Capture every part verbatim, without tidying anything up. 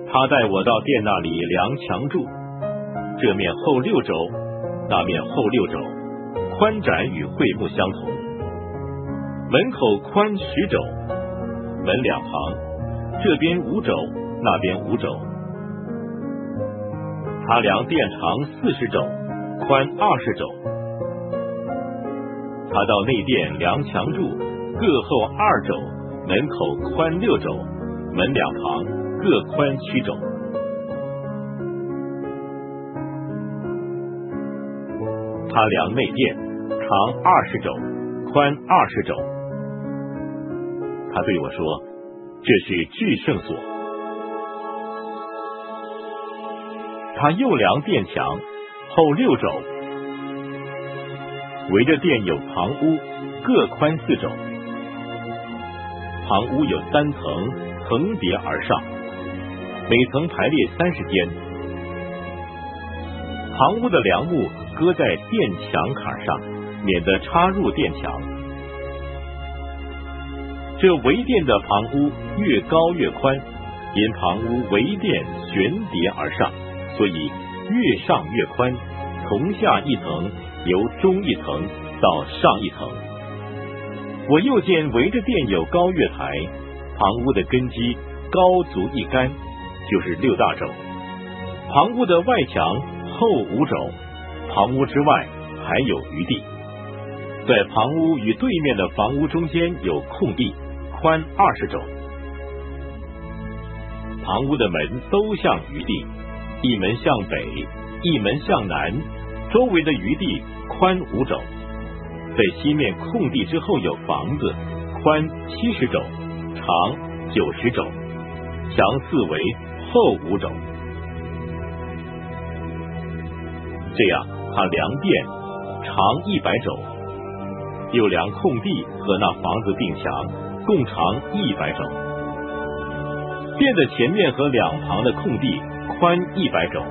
他带我到殿那里量墙柱，这面厚六肘，那面厚六肘，宽窄与会幕相同。门口宽十肘，门两旁这边五肘，那边五肘。他量殿长四十肘，宽二十肘。他到内殿量墙柱，各厚二肘，门口宽六肘，门两旁各宽七肘。他量内殿长二十肘，宽二十肘。他对我说：“这是至圣所。”他又量殿墙，厚六肘，围着殿有旁屋，各宽四肘。旁屋有三层，层叠而上，每层排列三十间。旁屋的梁木搁在殿墙坎上，免得插入殿墙。这围殿的旁屋越高越宽，因旁屋围殿悬叠而上，所以越上越宽，从下一层由中一层到上一层。我又见围着殿有高月台，旁屋的根基高足一竿，就是六大肘。旁屋的外墙厚五肘，旁屋之外还有余地。在旁屋与对面的房屋中间有空地，宽二十肘。旁屋的门都向余地，一门向北，一门向南，周围的余地宽五肘。在西面空地之后有房子，宽七十肘，长九十肘，墙四围厚五肘。这样，他量殿长一百肘，又量空地和那房子并墙，共长一百肘。殿的前面和两旁的空地宽一百肘。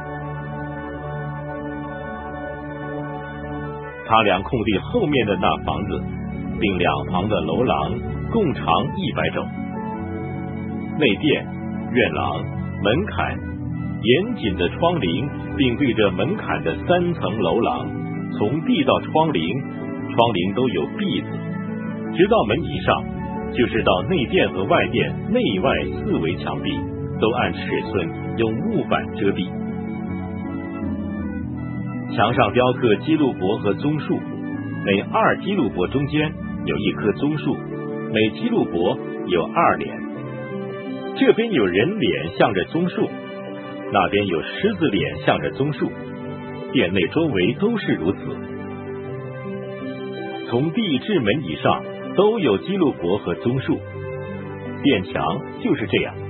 他量空地后面的那房子，并两旁的楼廊，共长一百肘。内殿、院廊、门槛、严谨的窗棂，并对着门槛的三层楼廊，从地到窗棂，窗棂都有篦子，直到门以上，就是到内殿和外殿内外四围墙壁，都按尺寸用木板遮蔽。墙上雕刻基路伯和棕树，每二基路伯中间有一棵棕树，每基路伯有二脸。这边有人脸向着棕树，那边有狮子脸向着棕树，殿内周围都是如此。从地至门以上都有基路伯和棕树，殿墙就是这样。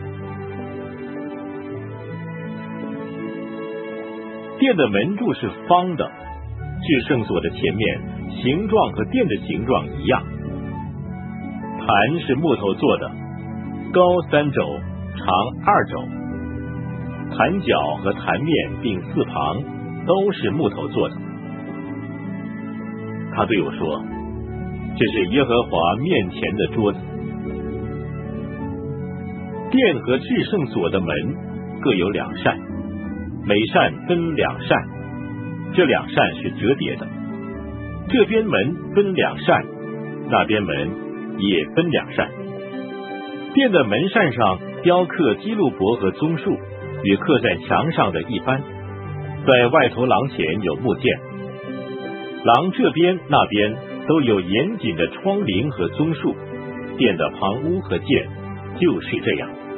殿的门柱是方的，至圣所的前面形状和殿的形状一样。坛是木头做的，高三肘，长二肘。坛角和坛面并四旁都是木头做的。他对我说：“这是耶和华面前的桌子。”殿和至圣所的门各有两扇，每扇分两扇，这两扇是折叠的。这边门分两扇，那边门也分两扇。殿的门扇上雕刻基路伯和棕树，与刻在墙上的一般。在外头廊前有木剑，廊这边那边都有严谨的窗棂和棕树。殿的旁屋和剑就是这样。